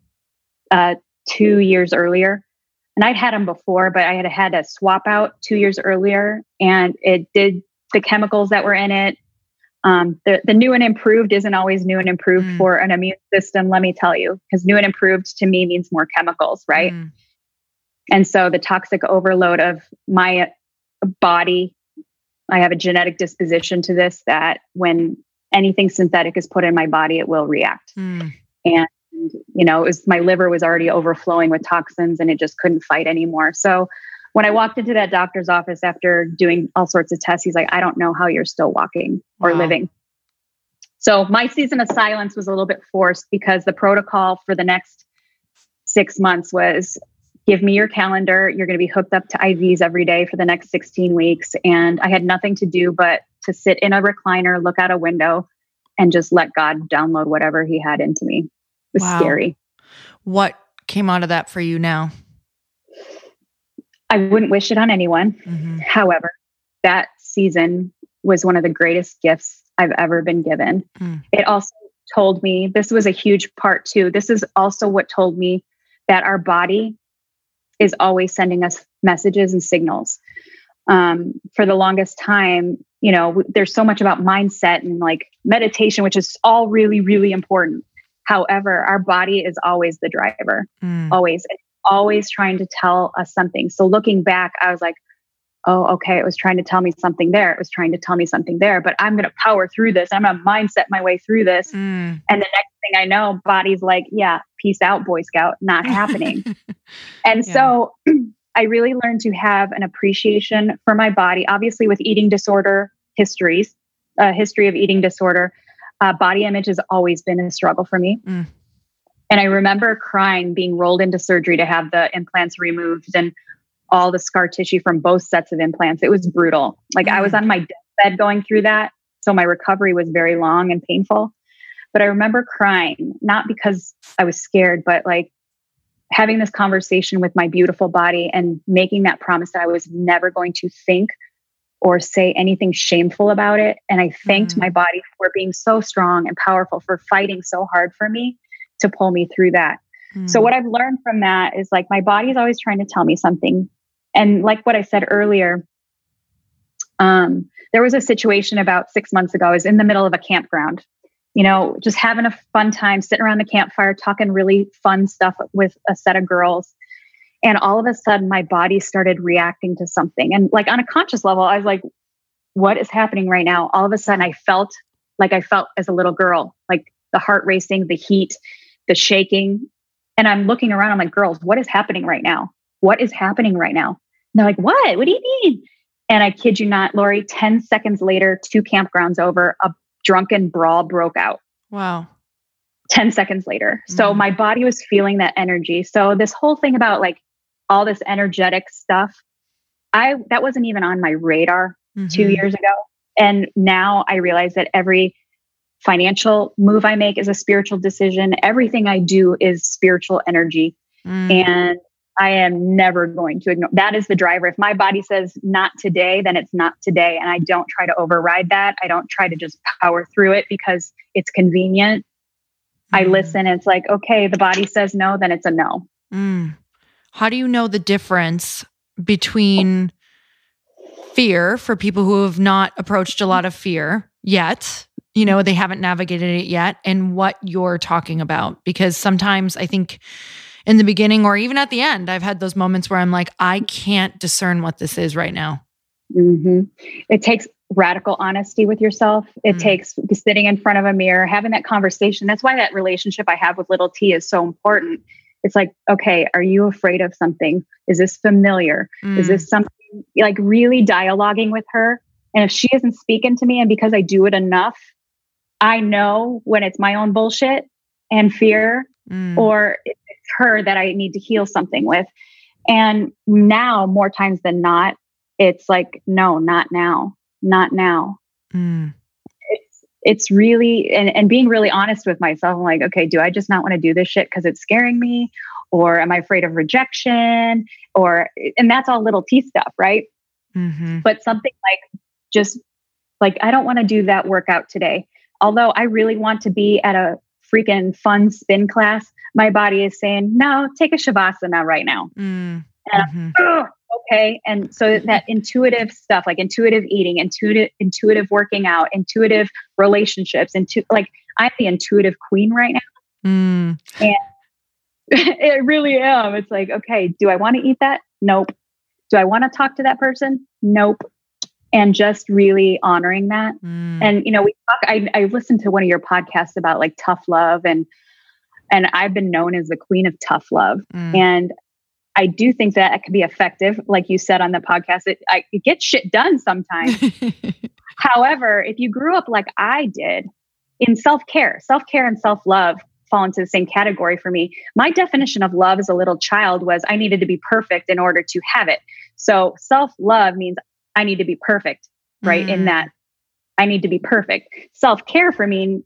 Speaker 1: 2 years earlier. And I'd had them before, but I had a swap out 2 years earlier. And it did the chemicals that were in it. The new and improved isn't always new and improved for an immune system, let me tell you, because new and improved to me means more chemicals, right? And so the toxic overload of my body, I have a genetic disposition to this, that when anything synthetic is put in my body, it will react. And, my liver was already overflowing with toxins and it just couldn't fight anymore. So when I walked into that doctor's office after doing all sorts of tests, he's like, I don't know how you're still walking or living. So my season of silence was a little bit forced because the protocol for the next 6 months was, give me your calendar. You're going to be hooked up to IVs every day for the next 16 weeks. And I had nothing to do but to sit in a recliner, look out a window, and just let God download whatever he had into me. It was scary.
Speaker 2: What came out of that for you now?
Speaker 1: I wouldn't wish it on anyone. However, that season was one of the greatest gifts I've ever been given. It also told me, this was a huge part too. This is also what told me that our body is always sending us messages and signals. For the longest time, there's so much about mindset and like meditation, which is all really, really important. However, our body is always the driver, always trying to tell us something. So looking back, I was like, oh, okay, it was trying to tell me something there. It was trying to tell me something there, but I'm going to power through this. I'm going to mindset my way through this. And the next thing I know, body's like, yeah, peace out, Boy Scout, not happening. And so I really learned to have an appreciation for my body, obviously with eating disorder history of eating disorder. Body image has always been a struggle for me. And I remember crying, being rolled into surgery to have the implants removed and all the scar tissue from both sets of implants. It was brutal. Like I was on my deathbed going through that. So my recovery was very long and painful. But I remember crying, not because I was scared, but like having this conversation with my beautiful body and making that promise that I was never going to think or say anything shameful about it. And I thanked my body for being so strong and powerful, for fighting so hard for me to pull me through that. So what I've learned from that is like, my body is always trying to tell me something. And like what I said earlier, there was a situation about 6 months ago. I was in the middle of a campground, just having a fun time, sitting around the campfire, talking really fun stuff with a set of girls. And all of a sudden my body started reacting to something. And like on a conscious level, I was like, what is happening right now? All of a sudden I felt as a little girl, like the heart racing, the heat, the shaking. And I'm looking around, I'm like, girls, what is happening right now? What is happening right now? And they're like, what? What do you mean? And I kid you not, Lori, 10 seconds later, 2 campgrounds over, a drunken brawl broke out.
Speaker 2: Wow.
Speaker 1: 10 seconds later. So my body was feeling that energy. So this whole thing about like all this energetic stuff, that wasn't even on my radar 2 years ago. And now I realize that every financial move I make is a spiritual decision. Everything I do is spiritual energy. And I am never going to ignore. That is the driver. If my body says not today, then it's not today. And I don't try to override that. I don't try to just power through it because it's convenient. I listen. It's like, okay, the body says no, then it's a no.
Speaker 2: How do you know the difference between fear for people who have not approached a lot of fear yet? They haven't navigated it yet, and what you're talking about. Because sometimes I think in the beginning or even at the end, I've had those moments where I'm like, I can't discern what this is right now.
Speaker 1: It takes radical honesty with yourself. It takes sitting in front of a mirror, having that conversation. That's why that relationship I have with little T is so important. It's like, okay, are you afraid of something? Is this familiar? Is this something, like really dialoguing with her? And if she isn't speaking to me, and because I do it enough, I know when it's my own bullshit and fear, or it's her that I need to heal something with. And now, more times than not, it's like, no, not now, not now. It's really, and being really honest with myself. I'm like, okay, do I just not want to do this shit because it's scaring me? Or am I afraid of rejection? And that's all little T stuff, right? But something like just like, I don't want to do that workout today. Although I really want to be at a freaking fun spin class, my body is saying, no, take a Shavasana right now. And I'm, oh, okay. And so that intuitive stuff, like intuitive eating, intuitive working out, intuitive relationships, like I'm the intuitive queen right now. And it really am. It's like, okay, do I want to eat that? Nope. Do I want to talk to that person? Nope. And just really honoring that. And, you know, I listened to one of your podcasts about like tough love, and I've been known as the queen of tough love. And I do think that it can be effective. Like you said on the podcast, it gets shit done sometimes. However, if you grew up like I did in self-care and self-love fall into the same category for me. My definition of love as a little child was I needed to be perfect in order to have it. So self-love means I need to be perfect, right? In that I need to be perfect. Self-care for me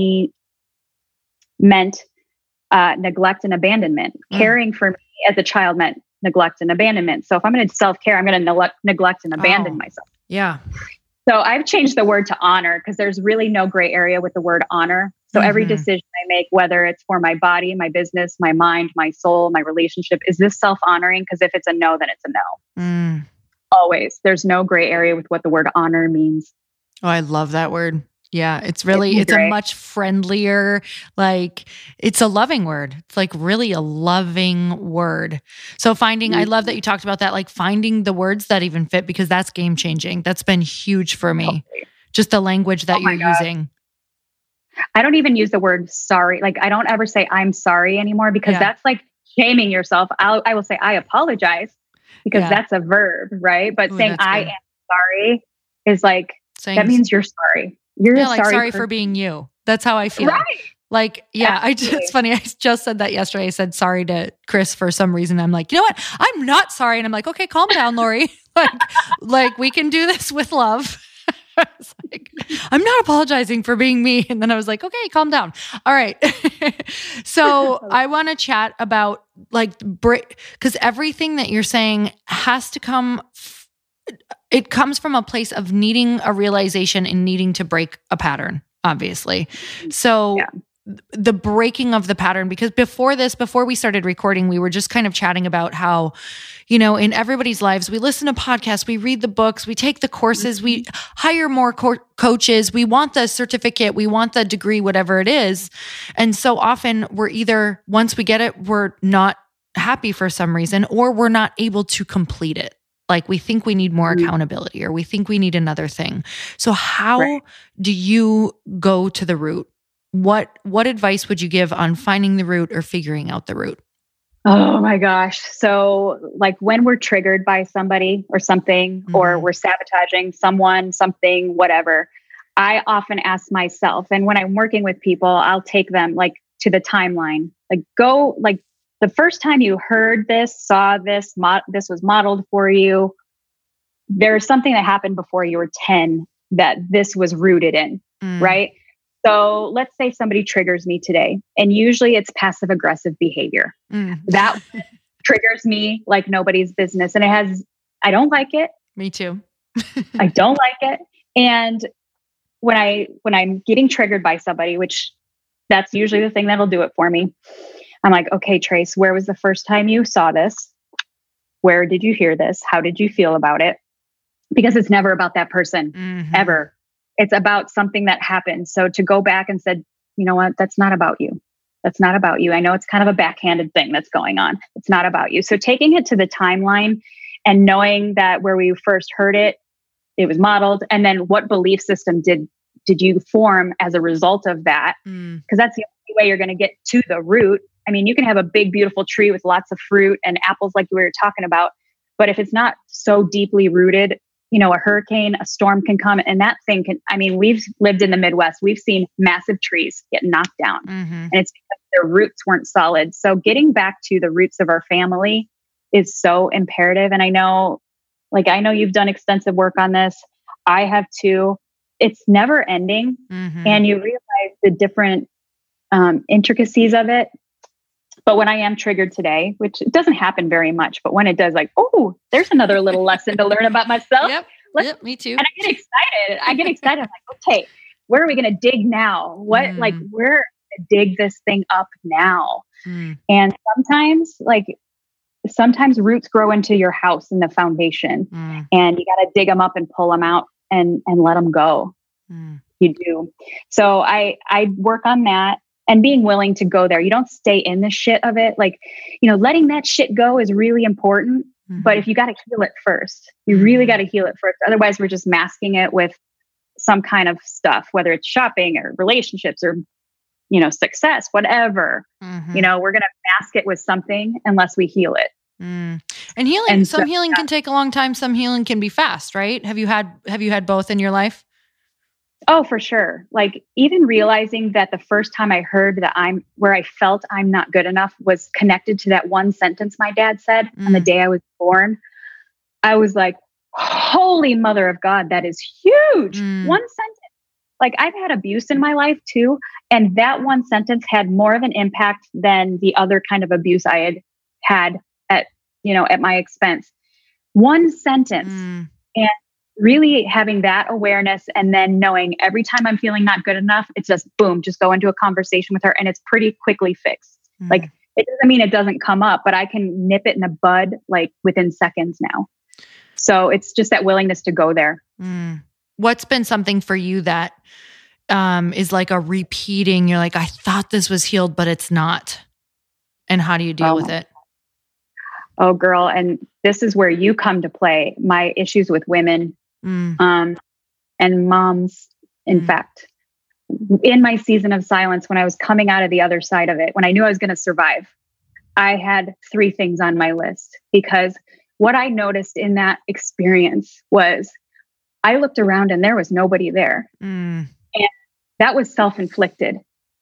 Speaker 1: meant neglect and abandonment. Caring for me as a child meant neglect and abandonment. So if I'm going to self-care, I'm going to neglect and abandon myself.
Speaker 2: Yeah.
Speaker 1: So I've changed the word to honor because there's really no gray area with the word honor. So every decision I make, whether it's for my body, my business, my mind, my soul, my relationship, is this self-honoring? Because if it's a no, then it's a no. Always. There's no gray area with what the word honor means.
Speaker 2: Oh, I love that word. Yeah. It's a much friendlier, like it's a loving word. It's like really a loving word. So I love that you talked about that, like finding the words that even fit, because that's game changing. That's been huge for me. Just the language that you're using.
Speaker 1: I don't even use the word sorry. Like I don't ever say I'm sorry anymore because that's like shaming yourself. I will say I apologize because that's a verb, right? But saying I am sorry is like, that means you're sorry. You're
Speaker 2: like sorry for being you. That's how I feel.
Speaker 1: Right.
Speaker 2: Like, it's funny. I just said that yesterday. I said sorry to Chris for some reason. I'm like, you know what? I'm not sorry. And I'm like, okay, calm down, Lori. like we can do this with love. It's like, I'm not apologizing for being me. And then I was like, okay, calm down. All right. So I want to chat about like because everything that you're saying has to come it comes from a place of needing a realization and needing to break a pattern, obviously. So the breaking of the pattern, because before we started recording, we were just kind of chatting about how, you know, in everybody's lives, we listen to podcasts, we read the books, we take the courses, we hire more coaches, we want the certificate, we want the degree, whatever it is. And so often we're either, once we get it, we're not happy for some reason, or we're not able to complete it. Like we think we need more accountability, or we think we need another thing. So how do you go to the root? What advice would you give on finding the root or figuring out the root?
Speaker 1: Oh my gosh. So like when we're triggered by somebody or something, or we're sabotaging someone, something, whatever, I often ask myself, and when I'm working with people, I'll take them like to the timeline, like go like, the first time you heard this, saw this, this was modeled for you, there's something that happened before you were 10 that this was rooted in, right? So let's say somebody triggers me today, and usually it's passive aggressive behavior. That triggers me like nobody's business. And I don't like it.
Speaker 2: Me too.
Speaker 1: I don't like it. And when I'm getting triggered by somebody, which that's usually the thing that'll do it for me, I'm like, okay, Trace, where was the first time you saw this? Where did you hear this? How did you feel about it? Because it's never about that person, ever. It's about something that happened. So to go back and said, you know what? That's not about you. That's not about you. I know it's kind of a backhanded thing that's going on. It's not about you. So taking it to the timeline and knowing that where we first heard it, it was modeled. And then what belief system did you form as a result of that? Because that's the only way you're going to get to the root. I mean, you can have a big, beautiful tree with lots of fruit and apples like we were talking about. But if it's not so deeply rooted, you know, a hurricane, a storm can come, and that thing can, I mean, we've lived in the Midwest. We've seen massive trees get knocked down, and it's because their roots weren't solid. So getting back to the roots of our family is so imperative. And I know you've done extensive work on this. I have too. It's never ending. And you realize the different intricacies of it. But when I am triggered today, which it doesn't happen very much, but when it does, like, oh, there's another little lesson to learn about myself.
Speaker 2: Yep, me too.
Speaker 1: And I get excited. I'm like, okay, where are we going to dig now? We're going to dig this thing up now. And sometimes roots grow into your house in the foundation, and you got to dig them up and pull them out and let them go. You do. So I work on that and being willing to go there. You don't stay in the shit of it. Like, letting that shit go is really important. But if you got to heal it first, you really got to heal it first. Otherwise, we're just masking it with some kind of stuff, whether it's shopping or relationships or, success, whatever. We're going to mask it with something unless we heal it.
Speaker 2: And healing, some healing can take a long time. Some healing can be fast, right? Have you had both in your life?
Speaker 1: Oh, for sure. Like even realizing that the first time I heard that where I felt I'm not good enough was connected to that one sentence my dad said on the day I was born. I was like, holy mother of God, that is huge. One sentence. Like I've had abuse in my life too. And that one sentence had more of an impact than the other kind of abuse I had at my expense. One sentence. And really having that awareness and then knowing every time I'm feeling not good enough, it's just boom, just go into a conversation with her and it's pretty quickly fixed. Like it doesn't mean it doesn't come up, but I can nip it in the bud like within seconds now. So it's just that willingness to go there.
Speaker 2: What's been something for you that is like a repeating, you're like, I thought this was healed, but it's not. And how do you deal with it?
Speaker 1: Oh, girl. And this is where you come to play. My issues with women and moms, in fact, in my season of silence, when I was coming out of the other side of it, when I knew I was going to survive, I had 3 things on my list because what I noticed in that experience was I looked around and there was nobody there. And that was self-inflicted.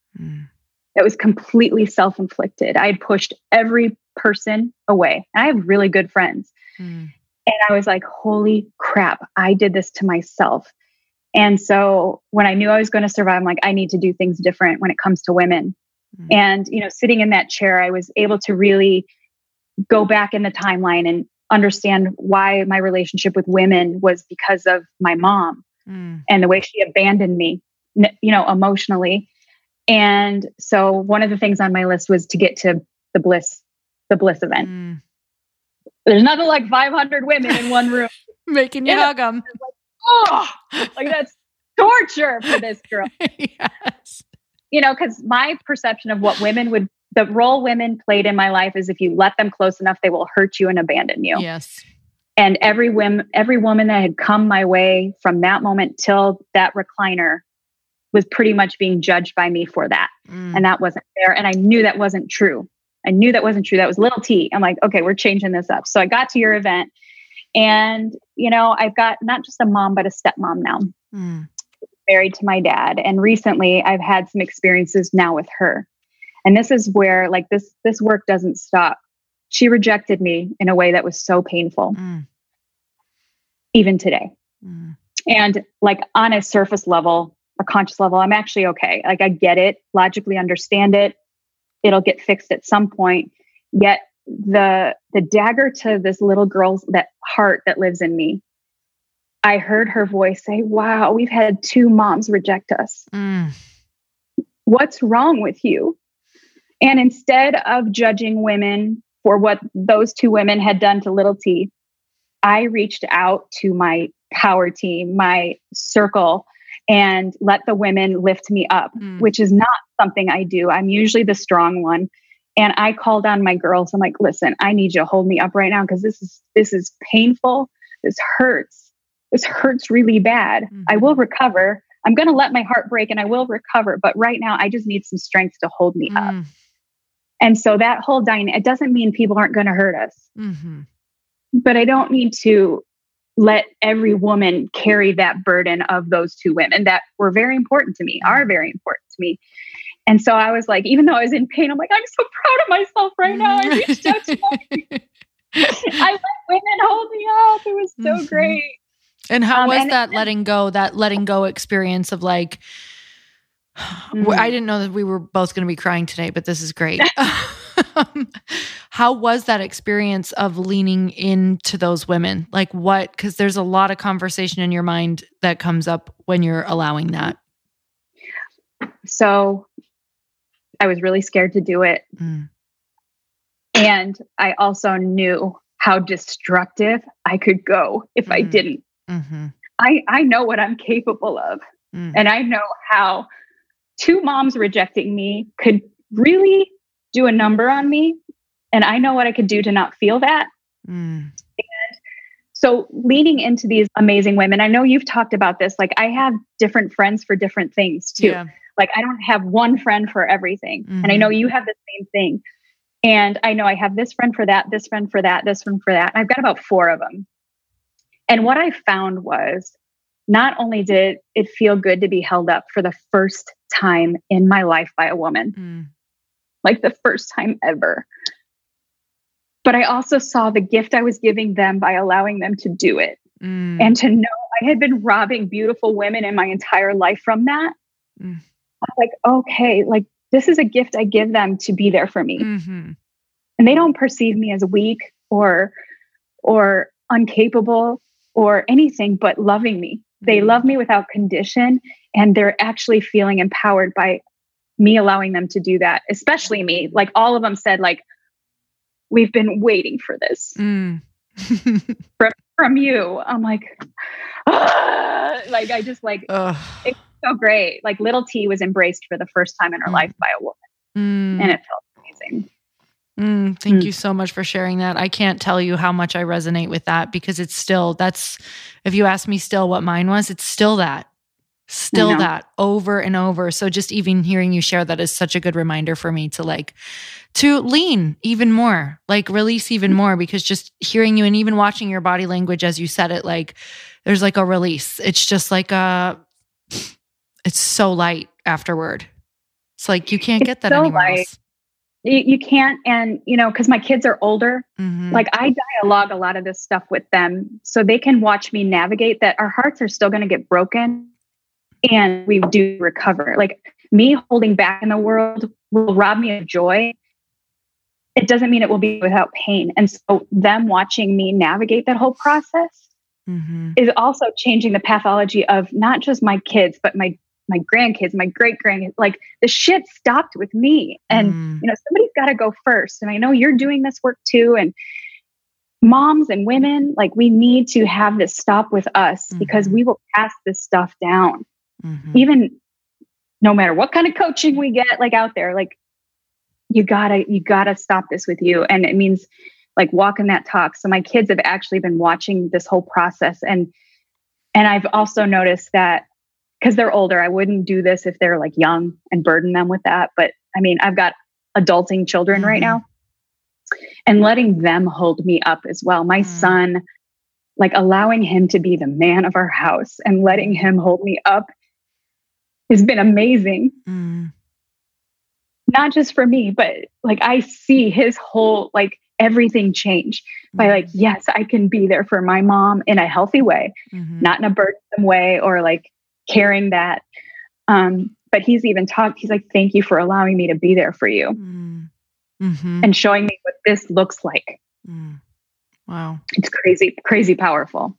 Speaker 1: It was completely self-inflicted. I had pushed every person away. I have really good friends. And I was like, holy crap, I did this to myself. And so when I knew I was going to survive, I'm like, I need to do things different when it comes to women. And, sitting in that chair, I was able to really go back in the timeline and understand why my relationship with women was because of my mom and the way she abandoned me, emotionally. And so one of the things on my list was to get to the bliss event. There's nothing like 500 women in one room.
Speaker 2: Making you hug them.
Speaker 1: Like that's torture for this girl.
Speaker 2: Yes.
Speaker 1: Because my perception of what the role women played in my life is if you let them close enough, they will hurt you and abandon you.
Speaker 2: Yes.
Speaker 1: And every woman that had come my way from that moment till that recliner was pretty much being judged by me for that. And that wasn't fair. And I knew that wasn't true. That was little T. I'm like, okay, we're changing this up. So I got to your event and, I've got not just a mom, but a stepmom now, married to my dad. And recently I've had some experiences now with her. And this is where like this work doesn't stop. She rejected me in a way that was so painful, even today. And like on a surface level, a conscious level, I'm actually okay. Like I get it, logically understand it. It'll get fixed at some point. Yet the dagger to this little girl's, that heart that lives in me, I heard her voice say, wow, we've had 2 moms reject us. What's wrong with you? And instead of judging women for what those 2 women had done to little T, I reached out to my power team, my circle, and let the women lift me up, which is not something I do. I'm usually the strong one. And I called on my girls. I'm like, listen, I need you to hold me up right now because this is painful. This hurts. This hurts really bad. I will recover. I'm going to let my heart break and I will recover. But right now I just need some strength to hold me up. And so that whole dynamic, it doesn't mean people aren't going to hurt us, but I don't need to let every woman carry that burden of those 2 women that were very important to me, are very important to me. And so I was like, even though I was in pain, I'm like, I'm so proud of myself right now. I reached out to I let women hold me up. It was so great.
Speaker 2: And how was that letting go experience of like, I didn't know that we were both going to be crying today, but this is great. How was that experience of leaning into those women? Like what, because there's a lot of conversation in your mind that comes up when you're allowing that.
Speaker 1: So I was really scared to do it. And I also knew how destructive I could go if I didn't. I know what I'm capable of. And I know how 2 moms rejecting me could really do a number on me. And I know what I could do to not feel that. And so leaning into these amazing women, I know you've talked about this. Like I have different friends for different things too. Yeah. Like I don't have one friend for everything. And I know you have the same thing. And I know I have this friend for that, this friend for that, this one for that. I've got about 4 of them. And what I found was not only did it feel good to be held up for the first time in my life by a woman, like the first time ever, but I also saw the gift I was giving them by allowing them to do it. And to know I had been robbing beautiful women in my entire life from that. I was like, okay, like this is a gift I give them to be there for me. And they don't perceive me as weak or incapable or anything, but loving me. They love me without condition. And they're actually feeling empowered by me allowing them to do that. Especially me. Like all of them said, like, we've been waiting for this from you. I'm like, like, I just like, it's so great. Like little T was embraced for the first time in her life by a woman. And it felt amazing.
Speaker 2: Thank you so much for sharing that. I can't tell you how much I resonate with that because it's still, if you ask me still what mine was, it's still that over and over. So just even hearing you share that is such a good reminder for me to lean even more, like release even more, because just hearing you and even watching your body language as you said it, like there's like a release. It's just like it's so light afterward. It's like, you can't get that anywhere else.
Speaker 1: You can't. And, because my kids are older, like I dialogue a lot of this stuff with them so they can watch me navigate that. Our hearts are still going to get broken and we do recover. Like me holding back in the world will rob me of joy. It doesn't mean it will be without pain. And so them watching me navigate that whole process is also changing the pathology of not just my kids, but my grandkids, my great-grandkids. Like the shit stopped with me. And, somebody's got to go first. And I know you're doing this work too. And moms and women, like we need to have this stop with us because we will pass this stuff down. Even no matter what kind of coaching we get, like out there, like you gotta stop this with you. And it means like walking that talk. So my kids have actually been watching this whole process. And I've also noticed that because they're older, I wouldn't do this if they're like young and burden them with that. But I mean, I've got adulting children right now and letting them hold me up as well. My son, like allowing him to be the man of our house and letting him hold me up has been amazing. Not just for me, but like I see his whole, like everything change by like, yes, I can be there for my mom in a healthy way, not in a burdensome way or like carrying that. But he's even he's like, thank you for allowing me to be there for you and showing me what this looks like.
Speaker 2: Wow.
Speaker 1: It's crazy powerful.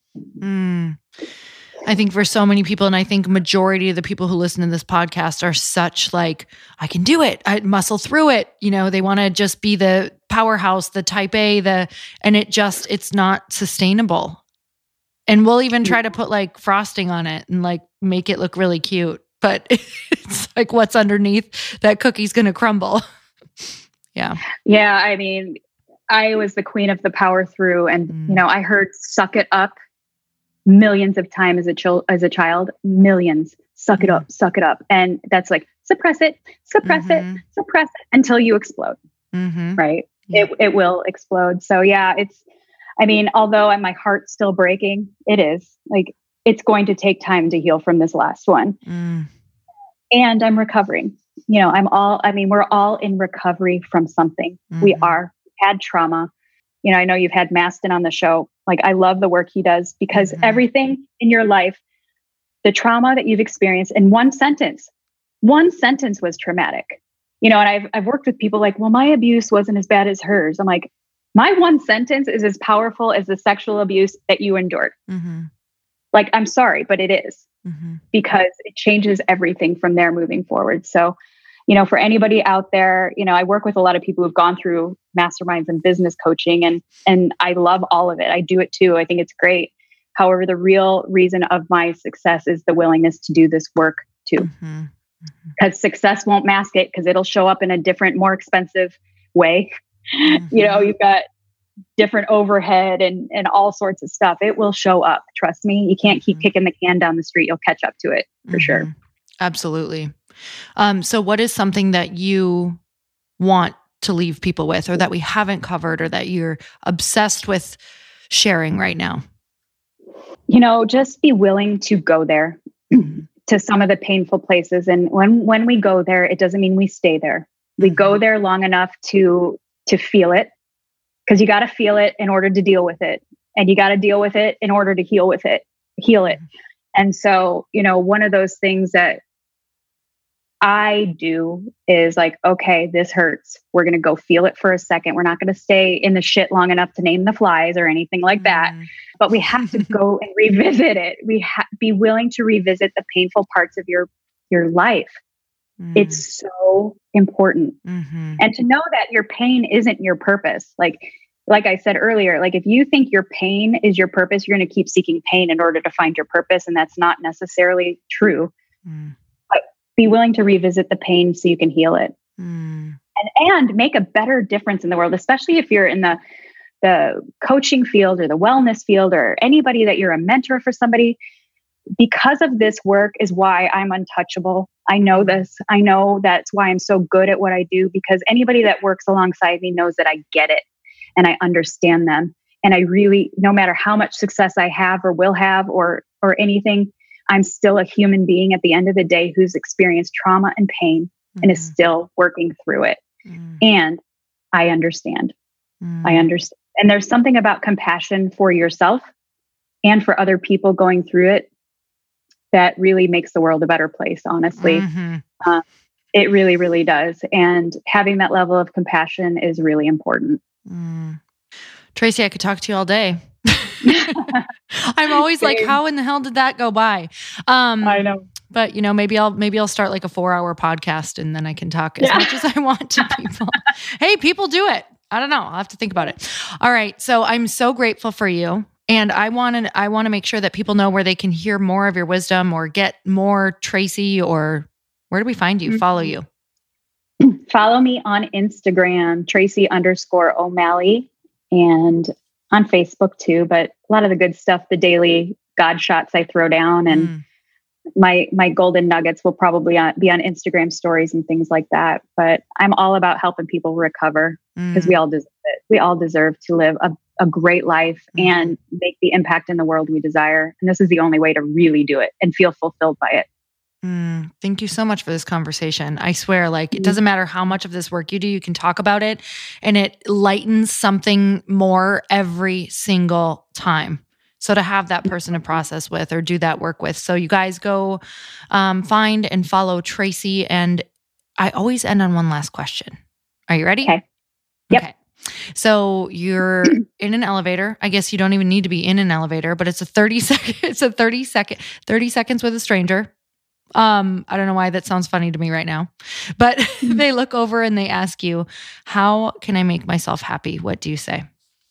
Speaker 2: I think for so many people, and I think majority of the people who listen to this podcast are such like, I can do it. I muscle through it. They want to just be the powerhouse, the type A, and it's not sustainable. And we'll even try to put like frosting on it and like make it look really cute. But it's like what's underneath that cookie's going to crumble. Yeah.
Speaker 1: Yeah. I mean, I was the queen of the power through and, I heard suck it up millions of times as a child, millions, suck it up. And that's like, suppress it until you explode. Right. Yeah. It will explode. So yeah, although my heart's still breaking, it is like, it's going to take time to heal from this last one. And I'm recovering, we're all in recovery from something. We had trauma. I know you've had Mastin on the show. Like, I love the work he does because everything in your life, the trauma that you've experienced in one sentence was traumatic. and I've worked with people like, well, my abuse wasn't as bad as hers. I'm like, my one sentence is as powerful as the sexual abuse that you endured.
Speaker 2: Mm-hmm.
Speaker 1: Like, I'm sorry, but it is, because it changes everything from there moving forward. So, for anybody out there, I work with a lot of people who've gone through masterminds and business coaching, and I love all of it. I do it too. I think it's great. However, the real reason of my success is the willingness to do this work too. Because success won't mask it, because it'll show up in a different, more expensive way. You've got different overhead and all sorts of stuff. It will show up. Trust me. You can't keep kicking the can down the street. You'll catch up to it for sure.
Speaker 2: Absolutely. So what is something that you want to leave people with, or that we haven't covered, or that you're obsessed with sharing right now?
Speaker 1: Just be willing to go there to some of the painful places. And when we go there, it doesn't mean we stay there. We go there long enough to feel it, because you got to feel it in order to deal with it. And you got to deal with it in order to heal it. And so, one of those things that I do is like, okay, this hurts. We're going to go feel it for a second. We're not going to stay in the shit long enough to name the flies or anything like that. But we have to go and revisit it. Be willing to revisit the painful parts of your life. It's so important. And to know that your pain isn't your purpose. Like I said earlier, like if you think your pain is your purpose, you're going to keep seeking pain in order to find your purpose. And that's not necessarily true. But be willing to revisit the pain so you can heal it and make a better difference in the world, especially if you're in the coaching field or the wellness field, or anybody that you're a mentor for somebody. Because of this work is why I'm untouchable. I know this. I know that's why I'm so good at what I do, because anybody that works alongside me knows that I get it and I understand them. And I really, no matter how much success I have or will have or anything, I'm still a human being at the end of the day who's experienced trauma and pain and is still working through it. And I understand. I understand. And there's something about compassion for yourself and for other people going through it that really makes the world a better place, honestly. It really, really does. And having that level of compassion is really important.
Speaker 2: Tracy, I could talk to you all day. I'm always like, how in the hell did that go by?
Speaker 1: I know.
Speaker 2: But maybe I'll start like a 4-hour podcast, and then I can talk as much as I want to people. Hey, people do it. I don't know. I'll have to think about it. All right. So I'm so grateful for you. And I want to make sure that people know where they can hear more of your wisdom or get more Tracy, or where do we find you? Follow you.
Speaker 1: Follow me on Instagram, Tracy_O'Malley, and on Facebook too. But a lot of the good stuff, the daily God shots I throw down, and my golden nuggets will probably be on Instagram stories and things like that. But I'm all about helping people recover, because we all deserve it. We all deserve to live a great life and make the impact in the world we desire. And this is the only way to really do it and feel fulfilled by it.
Speaker 2: Thank you so much for this conversation. I swear, it doesn't matter how much of this work you do, you can talk about it and it lightens something more every single time. So to have that person to process with or do that work with. So you guys go find and follow Tracy. And I always end on one last question. Are you ready?
Speaker 1: Okay. Yep. Okay.
Speaker 2: So you're in an elevator. I guess you don't even need to be in an elevator, but it's a 30 seconds with a stranger. I don't know why that sounds funny to me right now, but they look over and they ask you, how can I make myself happy? What do you say?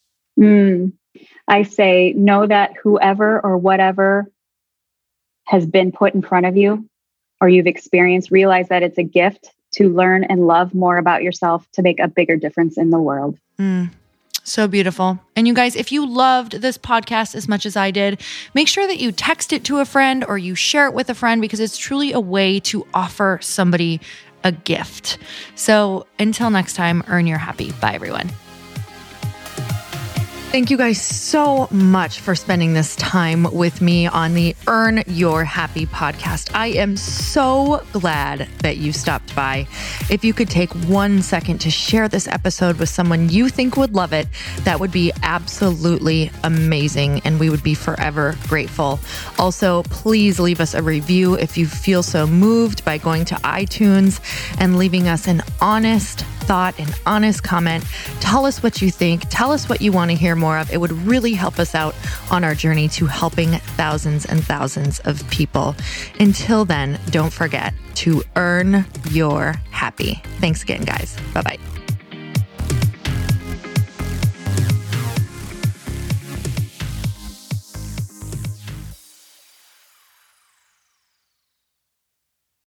Speaker 1: I say, know that whoever or whatever has been put in front of you or you've experienced, realize that it's a gift to learn and love more about yourself to make a bigger difference in the world.
Speaker 2: So beautiful. And you guys, if you loved this podcast as much as I did, make sure that you text it to a friend or you share it with a friend, because it's truly a way to offer somebody a gift. So until next time, earn your happy. Bye, everyone. Thank you guys so much for spending this time with me on the Earn Your Happy podcast. I am so glad that you stopped by. If you could take 1 second to share this episode with someone you think would love it, that would be absolutely amazing, and we would be forever grateful. Also, please leave us a review if you feel so moved by going to iTunes and leaving us an honest thought, an honest comment. Tell us what you think. Tell us what you want to hear more of. It would really help us out on our journey to helping thousands and thousands of people. Until then, don't forget to earn your happy. Thanks again, guys. Bye-bye.